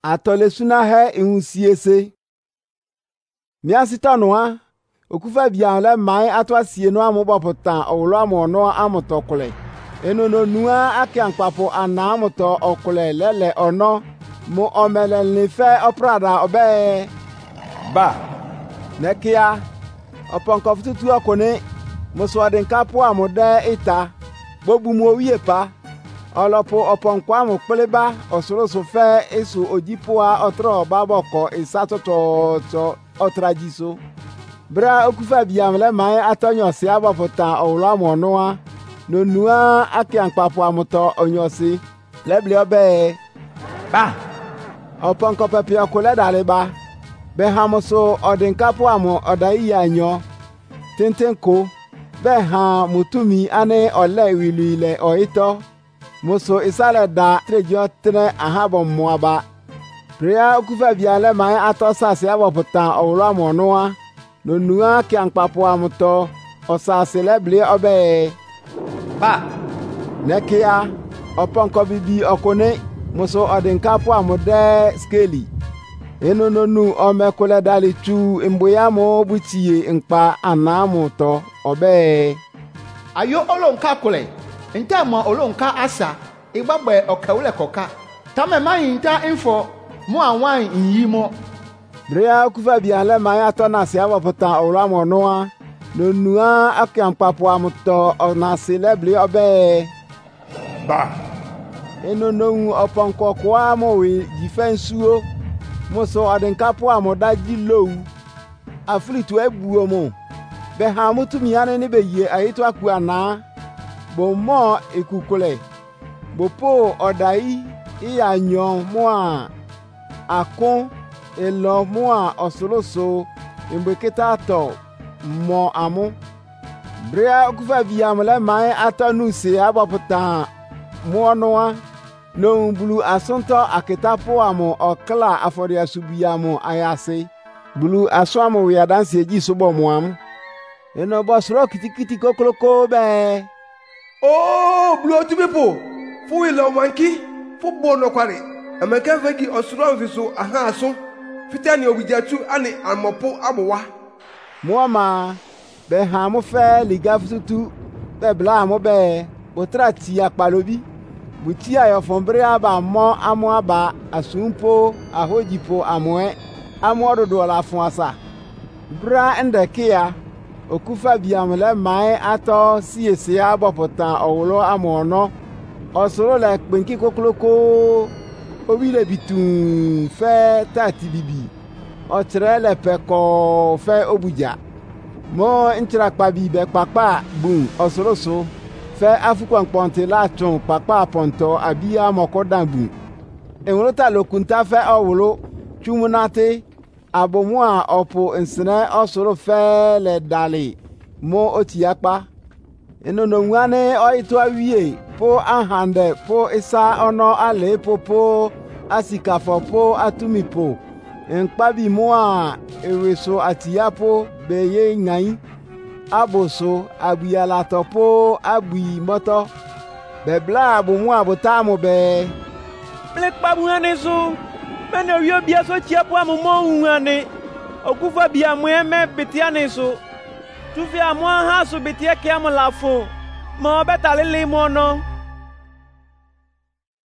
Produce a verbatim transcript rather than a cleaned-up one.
atole suna he ihusiese miasita noa okufa bia le mai atwa sie no amoboputan owlo amono amotokole enono nua akiankpapo ana amoto okole lele ono mo omele nife oprada obe ba nekia oponko fututu akone mo so den kapo amode ita bobu mo wie pa olopo oponko amo peleba osoro so fe esu ojipoa otro baboko isatoto to otrajiso bra okufa biam le mai atonyo se abaputan owlo amono no nua akiankpapo amoto onyosi lebli obe ba oponko pepe okole daleba be hamoso odinkapo amo odai yanyo tentenko be ha mutumi ane ole wiluile oito moso isale da trejo tene ahabo moaba prea okufa biale mai atosa se abaputan owlo amono no nua akiankpapo amoto osase lebli obe ba nekia oponko bibi okone moso odinkapo amode skeli enononu omekole dali tu emboya mo butie npa anamuto obe ayo olonka kole nta mo olonka asa igbagbe okawule koka tame mai nta info mo anwan nyimo brea kufa biale mai atona se abaputan owlo amono no nua akiankpapo amoto onase lebli obe ba enono oponko kwa mo we difensuo moso odinkapo amodaji low afritu ebuo mo be ha mutumi ane ne beye ayito aku ana bo mo ekukole bo po odai iyanyo mo a akon elo mo a osoloso imbeketa to mo amu brea okufa biam le mai atonu se abaputan mo noa no bulu asonto akitapo amo okla afori asubiamo ayase bulu aswamo wi danse eji sobo moam eno bosro kitikiti kokoloko be oh bulu otubepo fu ile omanki fu bono kware amaka fegi osro mfiso aha aso fitani obijatu ani amopo amowa moama be ha mo fe ligafutu be bla mo be botrati apalobi buti ayo fombre aba mo amo aba asumpo ahojipo amoe amo dodo la fun asa bra endekia okufa biam le mai ato siese abopotan owlo amono osoro le pinki kokloko obile bitun fe tati bibi otre le peko fe obuja mo intira pa bibe papa bun osoro so fe afukwan ponte la tun papa ponto abia mokodambu enwota lokunta fe owlo chumunate abomwa opo nsene osoro fe le dali mo otiapa enono nwane oito awie po ahande po isa ono ale popo asikafo po atumipo enkpabi moa eweso atiapo beye ngai aboso abiyala topo abi moto bebla abomu abotamo be plekpa buhane so mene wio bia so chiapo amumo huhane okufa bia mueme betiane so tufi amwa ha so betie ke amlafo mo betalele mo no